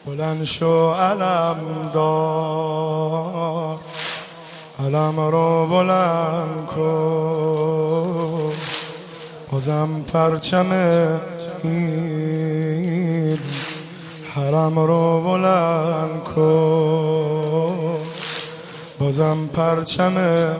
بلند شو علم دار، علم رو بلند کن، بازم پرچم این حرم رو بلند کن، بازم پرچم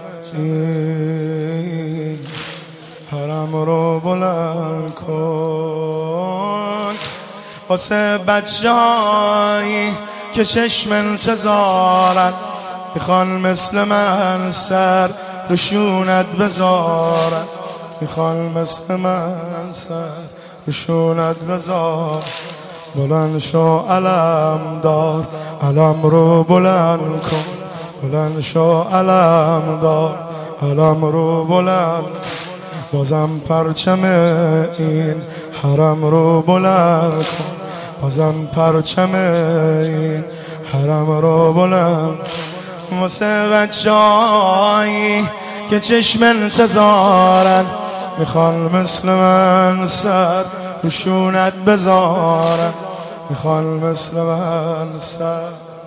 این حرم رو بلند کن. واسه بچه‌هایی که چشم انتظارن، میخوان مثل من سر روشونت بذارن، میخوان مثل من سر روشونت بذار. بلند شو علم دار، علم رو بلند کن، بلند شو علم دار، علم رو بلند، بازم پرچم این حرم رو بلند کن، بازم پرچم این حرم رو بلند. واسه بچه‌هایی که چشم انتظارن، میخوان مثل من سر روشونت بذارن، میخوان مثل من سر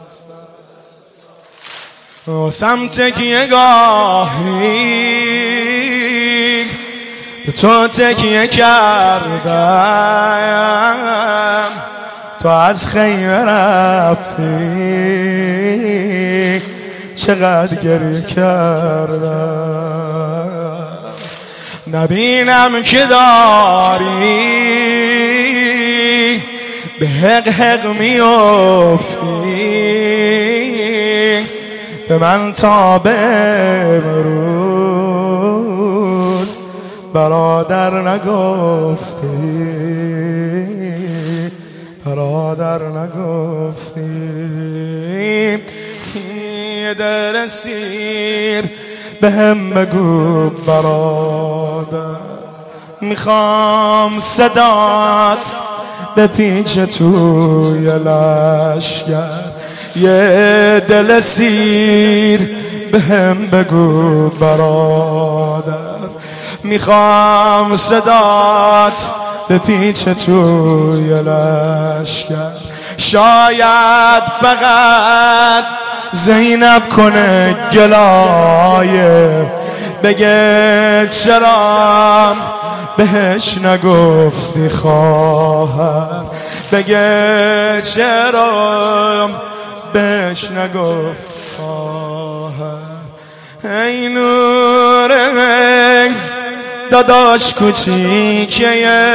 و سمت تکیه گاهی به تو تکیه کردم، تو از خیمه رفتی چقدر گریه کردم. نبینم که داری به حق حق میافتی، به من تا به امروز برادر نگفتی، برادر نگفتی. یه دل سیر به هم بگو برادر، میخوام صدات به پیچ توی لشگر. یه دل سیر به هم بگو برادر، میخوام صدات به پیچ توی لشگر. شاید فقط زینب کنه گلایه، بگه چرا بهش نگفتی خواهر، بگه چرا بهش نگفت خواهر. ای نوره داداش کوچیکه،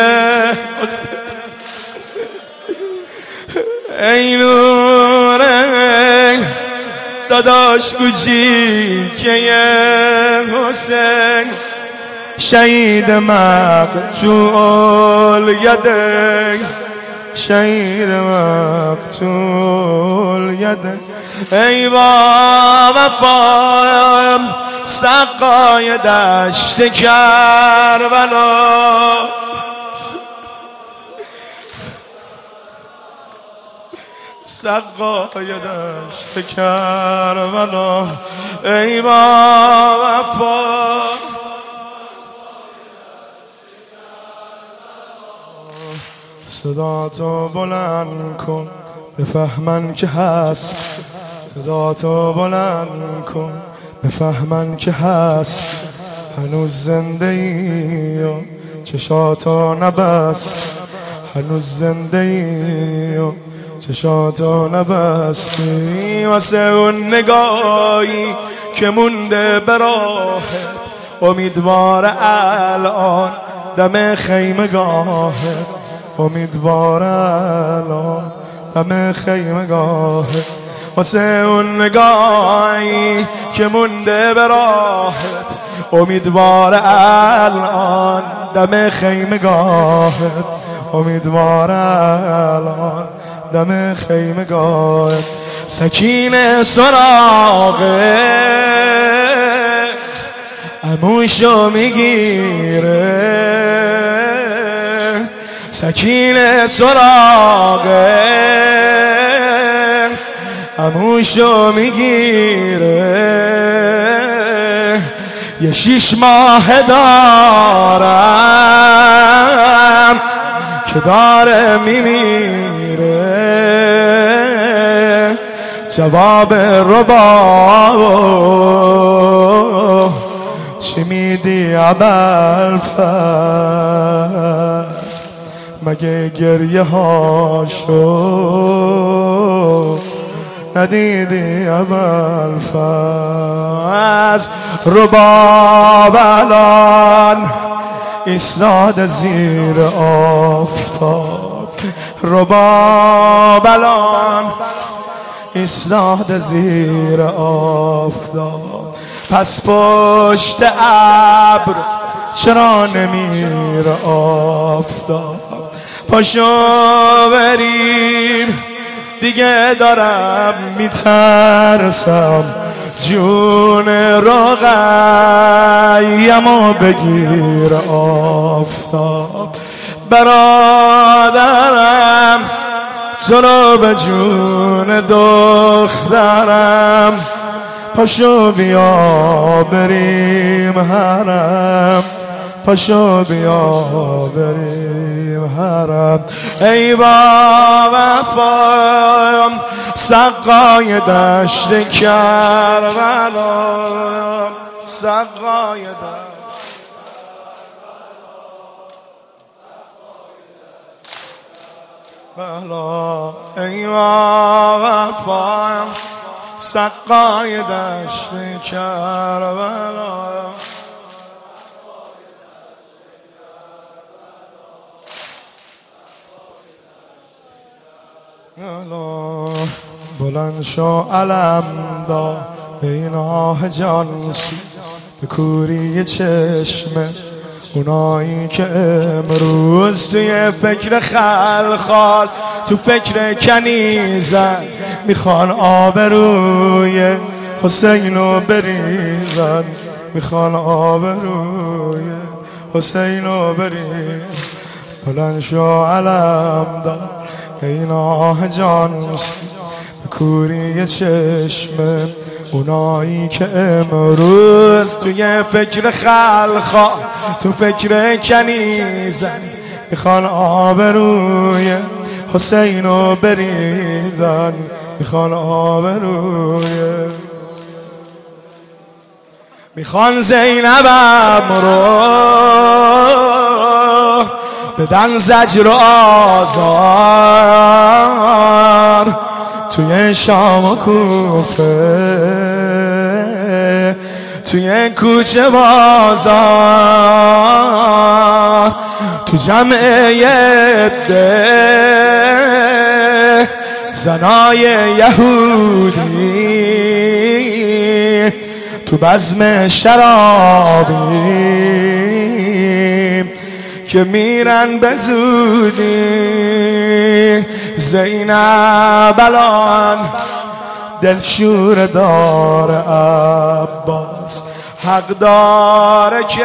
ای نوره داداش کوچیکه حسین، شهید مقتول یده، شهید مقتول یده. ای با وفا سقای دشت کربلا، سقای دشت کربلا. ای با وفا صداتو بلند کن بفهمن که هست، صداتو بلند کن بفهمن که هست. هنوز زنده ای و چشاتو نبست، هنوز زنده ای و چشاتو نبستی. واسه اون نگاهی که مونده به راهت، امیدوار الان دم خیمگاهت، امیدوار الان دم خیمگاهت. واسه اون نگاهی که مونده به راهت، امیدوار الان دم خیمگاهت، امیدوار الان دم خیمگاهت. سکینه سراغه عموشو میگیره، سکینه سراغه عموشو میگیره. یه 6 ماه دارم که داره میمیره، جواب ربا چی میدی ابوالفضل؟ مگه گریه هاشو ندیدی ابوالفضل؟ رباب الان ایستاده زیر آفتاب، رباب الان ایستاده زیر آفتاب. پس پشت ابر چرا نمیره آفتاب؟ پاشو بریم دیگه دارم میترسم، جون رقیه‌مو بگیر آفتاب. برادرم تو رو به جون دخترم، پاشو بیا بریم حرم، پاشو بیا بریم حرم. ای با وفا سقای دشت کربلا، سقای دشت بلا. ای با وفا سقای دشت کربلا، بلند شو علم دا بین آه جانسی، به کوری چشمه اونایی که امروز توی فکر خلخال، تو فکر کنیزن، میخوان آبروی حسینو بریزن، میخوان آبروی حسینو بریزن. بلند شو علم دا این آه جانسی، کوری چشم اونایی که امروز توی فکر خلخا، تو فکر کنیزن، میخوان آبروی حسینو بریزن، میخوان آبروی، میخوان زینبم رو بدن زجر و آزار، توی شام و کوفه، توی کوچه بازار، تو جمعیت ده زنای یهودی، تو بزم شرابی که میرن به زودی. زینب الان دلشور دار عباس، حق داره که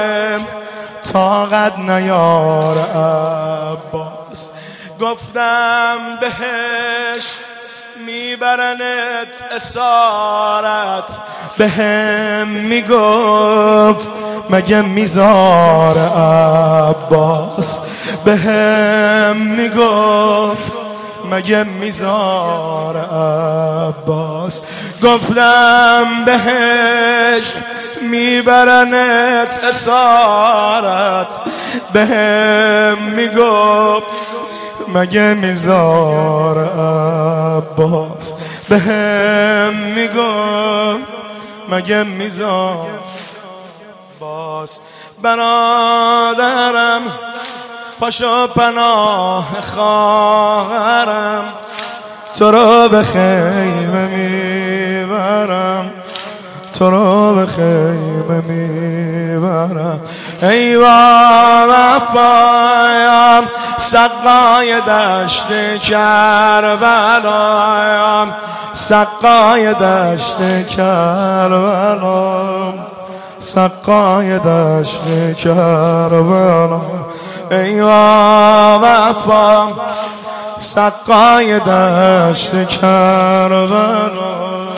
طاقت نیار عباس. گفتم بهش میبرنت اسارت، بهم میگفت مگه میزار عباس، بهم میگفت مگه میزار عباس. گفتم بهش میبرنت اسارت، بهم میگفت مگه میزار عباس، بهم میگفت مگه میزار عباس. برادرم پاشو پناه خواهرم، تو رو به خیمه میبرم، تو رو به خیمه میبرم. ای وفایم سقای دشت کربلایم، سقای دشت کربلایم، سقای دشت کربلا. ای وفا سقای دشت کربلا.